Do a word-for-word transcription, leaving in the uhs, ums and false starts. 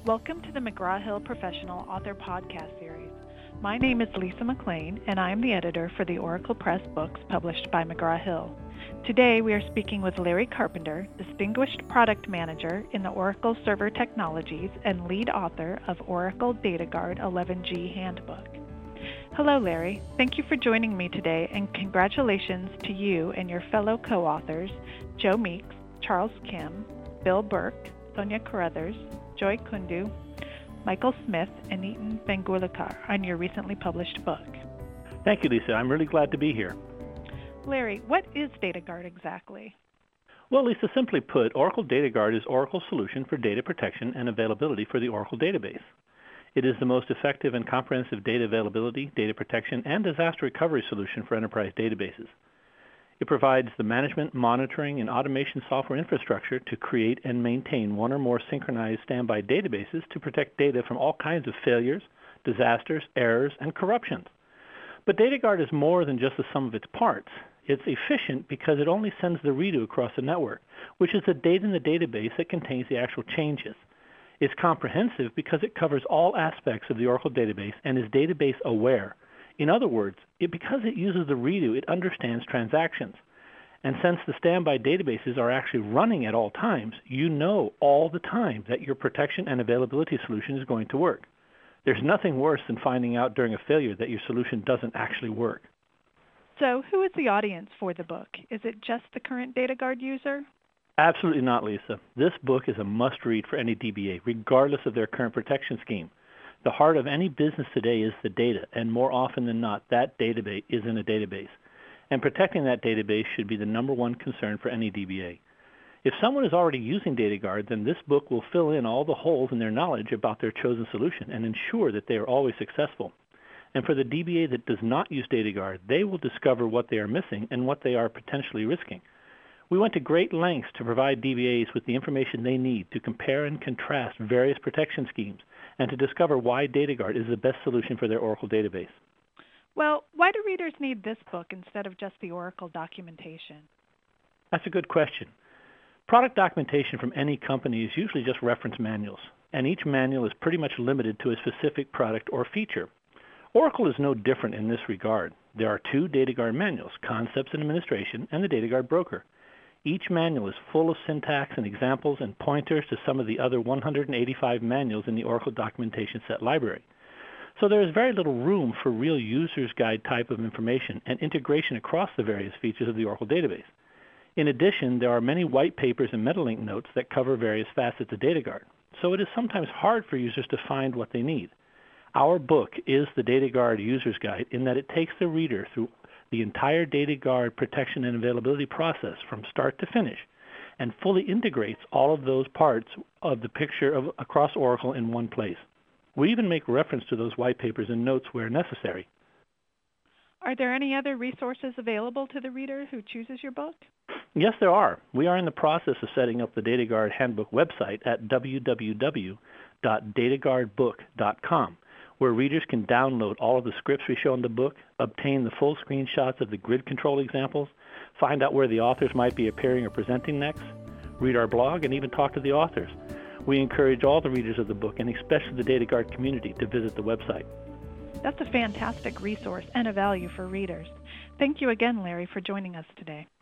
Welcome to the McGraw-Hill Professional Author Podcast Series. My name is Lisa McLean, and I am the editor for the Oracle Press books published by McGraw-Hill. Today, we are speaking with Larry Carpenter, Distinguished Product Manager in the Oracle Server Technologies and lead author of Oracle DataGuard eleven G Handbook. Hello, Larry. Thank you for joining me today, and congratulations to you and your fellow co-authors, Joe Meeks, Charles Kim, Bill Burke, Sonia Carruthers, Joy Kundu, Michael Smith, and Nitin Vengulikar on your recently published book. Thank you, Lisa. I'm really glad to be here. Larry, what is DataGuard exactly? Well, Lisa, simply put, Oracle DataGuard is Oracle's solution for data protection and availability for the Oracle database. It is the most effective and comprehensive data availability, data protection, and disaster recovery solution for enterprise databases. It provides the management, monitoring, and automation software infrastructure to create and maintain one or more synchronized standby databases to protect data from all kinds of failures, disasters, errors, and corruptions. But DataGuard is more than just the sum of its parts. It's efficient because it only sends the redo across the network, which is the data in the database that contains the actual changes. It's comprehensive because it covers all aspects of the Oracle database and is database aware. In other words, it, because it uses the redo, it understands transactions. And since the standby databases are actually running at all times, you know all the time that your protection and availability solution is going to work. There's nothing worse than finding out during a failure that your solution doesn't actually work. So who is the audience for the book? Is it just the current DataGuard user? Absolutely not, Lisa. This book is a must-read for any D B A, regardless of their current protection scheme. The heart of any business today is the data, and more often than not, that database is in a database. And protecting that database should be the number one concern for any D B A. If someone is already using DataGuard, then this book will fill in all the holes in their knowledge about their chosen solution and ensure that they are always successful. And for the D B A that does not use DataGuard, they will discover what they are missing and what they are potentially risking. We went to great lengths to provide D B As with the information they need to compare and contrast various protection schemes and to discover why DataGuard is the best solution for their Oracle database. Well, why do readers need this book instead of just the Oracle documentation? That's a good question. Product documentation from any company is usually just reference manuals, and each manual is pretty much limited to a specific product or feature. Oracle is no different in this regard. There are two DataGuard manuals, Concepts and Administration, and the DataGuard Broker. Each manual is full of syntax and examples and pointers to some of the other one hundred eighty-five manuals in the Oracle Documentation Set library. So there is very little room for real user's guide type of information and integration across the various features of the Oracle database. In addition, there are many white papers and MetaLink notes that cover various facets of DataGuard, so it is sometimes hard for users to find what they need. Our book is the DataGuard User's Guide in that it takes the reader through the entire DataGuard protection and availability process from start to finish and fully integrates all of those parts of the picture of, across Oracle in one place. We even make reference to those white papers and notes where necessary. Are there any other resources available to the reader who chooses your book? Yes, there are. We are in the process of setting up the DataGuard Handbook website at w w w dot data guard book dot com, where readers can download all of the scripts we show in the book, obtain the full screenshots of the grid control examples, find out where the authors might be appearing or presenting next, read our blog, and even talk to the authors. We encourage all the readers of the book, and especially the DataGuard community, to visit the website. That's a fantastic resource and a value for readers. Thank you again, Larry, for joining us today.